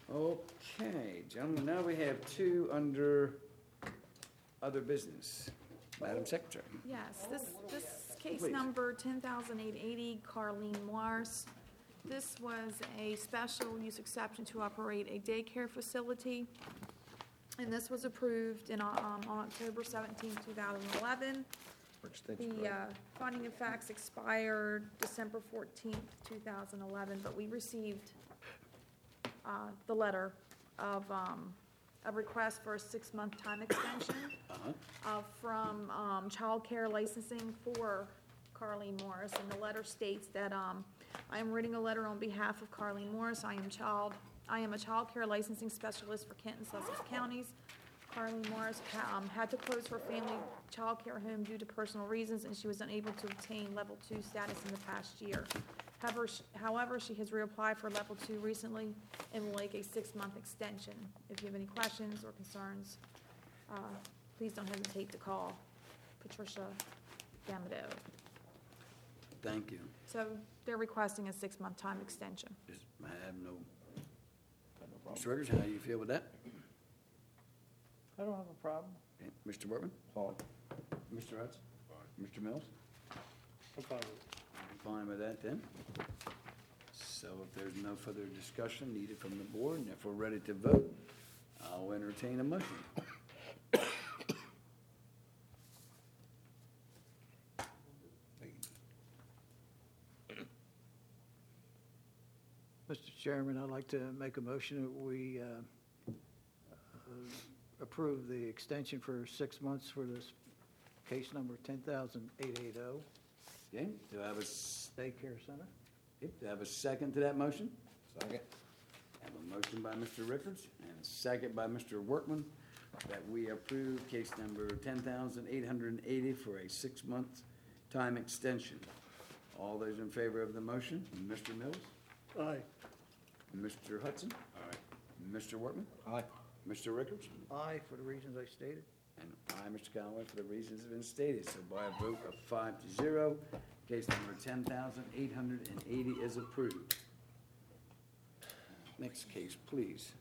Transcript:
Okay, gentlemen, now we have two under other business. Madam Secretary. Yes, this case Please. number 10,880, Carlene Morris. This was a special use exception to operate a daycare facility, and this was approved on October 17, 2011. The finding of facts expired December 14th, 2011, but we received the letter of a request for a 6-month time extension from Child Care Licensing for Carlene Morris. And the letter states that I am writing a letter on behalf of Carlene Morris. I am a child care licensing specialist for Kent and Sussex counties. Carlene Morris had to close her family child care home due to personal reasons, and she was unable to obtain level 2 status in the past year. However, she has reapplied for level 2 recently and will like a 6-month extension. If you have any questions or concerns, please don't hesitate to call Patricia Gamado. Thank you. So they're requesting a 6-month time extension. I have no. Mr. Rickers, how do you feel with that? I don't have a problem. Okay. Mr. Workman? Fine. Mr. Hudson? Mr. Mills? I'm fine with it. I'm fine with that then. So if there's no further discussion needed from the board, and if we're ready to vote, I'll entertain a motion. Mr. Chairman, I'd like to make a motion that we approve the extension for 6 months for this case number 10,880, Okay, do I have a, daycare center. do I have a second to that motion? Second. I have a motion by Mr. Rickards and a second by Mr. Workman that we approve case number 10,880 for a 6-month time extension. All those in favor of the motion, Mr. Mills? Aye. Mr. Hudson? Aye. Mr. Workman? Aye. Mr. Rickards? Aye, for the reasons I stated. And I, Mr. Conway, for the reasons have been stated. So by a vote of 5-0, case number 10,880 is approved. Next case, please.